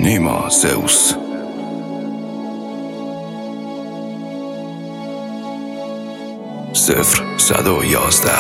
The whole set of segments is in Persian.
نیما زئوس. صفر 111.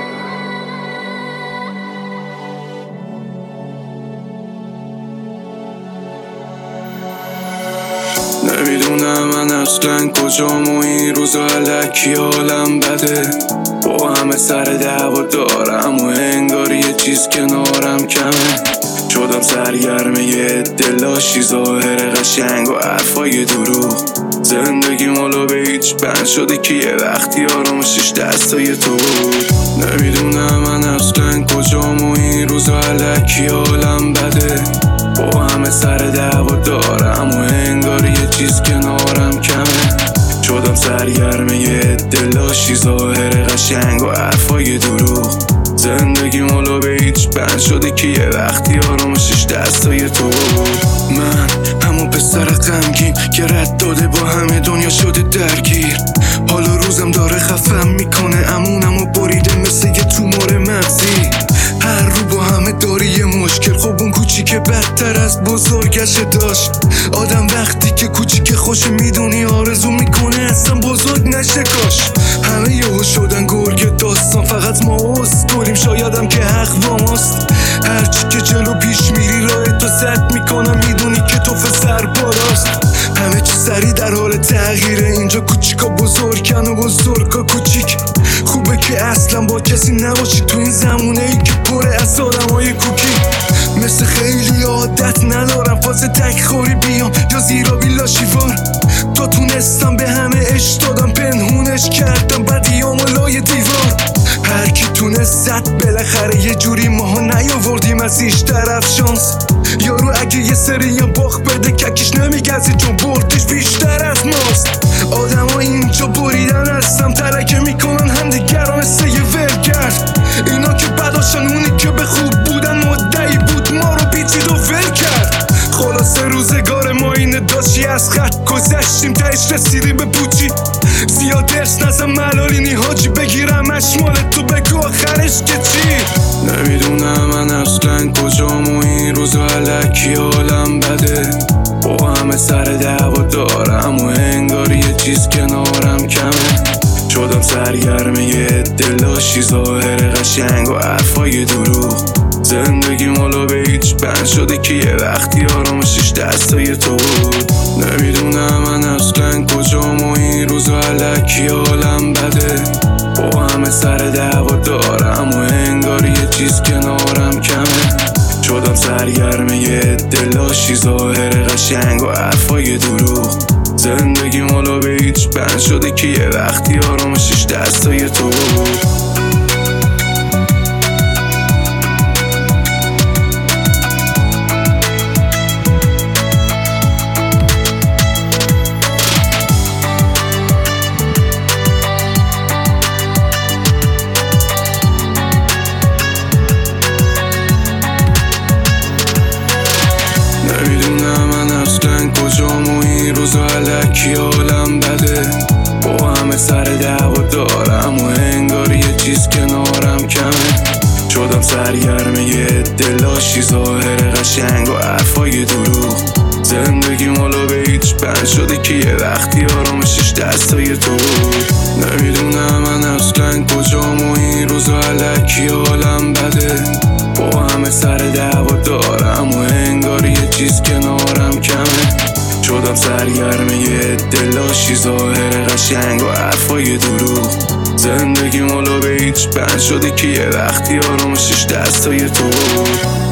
نمیدونم من اصلا کجام و این روزا الکی حالم بده، با همه سر دعوا دارم و انگار یه چیز کنارم کمه. شدم سرگرم یه دلاشی ظاهر قشنگ و حرفای دروغ. زندگی مالا به هیچ بند شده که یه وقتی آرامشش دستای تو بود. نمیدونم من اصلا کجام و این روزا الکی حالم بده، با همه سر دعوا دارم و انگار یه چیز کنارم کمه. شدم سرگرم یه دلاشی ظاهر قشنگ و حرفای دروغ. زندگی مالا به هیچ بند شده که یه وقتی آرامشش دستای تو بود. من همون پسر غمگین که رد داده با همه دنیا شده درگیر. حالا روزم داره خفم میکنه، امونم و بریده مثل یه تومار مغزی. هر رو با همه داری یه مشکل، خب اون کوچیکه بدتر از بزرگش داشت. آدم وقتی که کوچیک خوش میدونی آرزو میکنه اصلا بزرگ نشه کاش. همه یهو شدن گرگ داستان، فقط ما اسکلیم، شایدم که حق با ماست. هرچی که جلو پیش میری راه تو زد میکنم، میدونی که تو سر بالاست. همه چی سری در حال تغییره، اینجا کوچیکا بزرگن و بزرگا کوچیک. خوبه که اصلا با کسی نباشی تو این زمونه ای که پره از آدمای کوکی. مثل خیلی عادت ندارم فاز تک خوری بیام یا زیرا بیلا شیوار. تا تونستم به همه عشق دادم، پنهونش کردم بدیام لای دیوار. هر کی تونست زد بالاخره یه جوری، ماها نیاوردیم از ایش طرف شانس. یارو اگه یه سری هم باخ بده ککیش نمیگزه چون بردش بیشتر از ماست. آدم ها اینجا بریدن هستم، ترکه میکنن همدیگر رو مثل یه ولگرد. اینا که بداشن اونی که به خوب بودن مدعی بود ما رو پیچید و ول کرد. خلاصه روزگار ما اینه داشتی از خط گذشتیم تهش رسیدیم به پوچی. زیاد ارس نزم ملالینی حاجی بگیرم اشمال تو بگو آخرش که چی. نمیدونم من اصلا کجام و این روزا الکی حالم بده، با همه سر دعوا دارم و انگار یه چیز کنارم کمه. شدم سرگرم یه دلاشی ظاهر قشنگ و حرفای دروغ. زندگی مالا به هیچ بند شده که یه وقتی آرامشش دستای تو بود. نمیدونم من اصلا کجام و این روزا الکی حالم بده، با همه سر دعوا دارم و انگار یه چیز کنارم کمه. شدم سرگرم یه دلاشی ظاهر قشنگ و حرفای دروغ. زندگی مالا به هیچ بند شده که یه وقتی آرامشش دستای تو بود. نمیدونم من اصلا کجام و این روزا الکی حالم بده، با همه سر دعوا دارم و انگار یه چیز کنارم کمه. شدم سرگرم یه دلاشی ظاهر قشنگ و حرفای دروغ. زندگی مالا به هیچ بند شده که یه وقتی آرامشش دستای تو بود. نمیدونم من اصلا کجام و این روزا الکی حالم بده، با همه سر دعوا دارم و انگار یه چیز کنارم کمه. شدم سرگرم یه دلاشی ظاهر قشنگ و حرفای دروغ. زندگی مالا به هیچ بند شده که یه وقتی آرامشش دستای تو بود.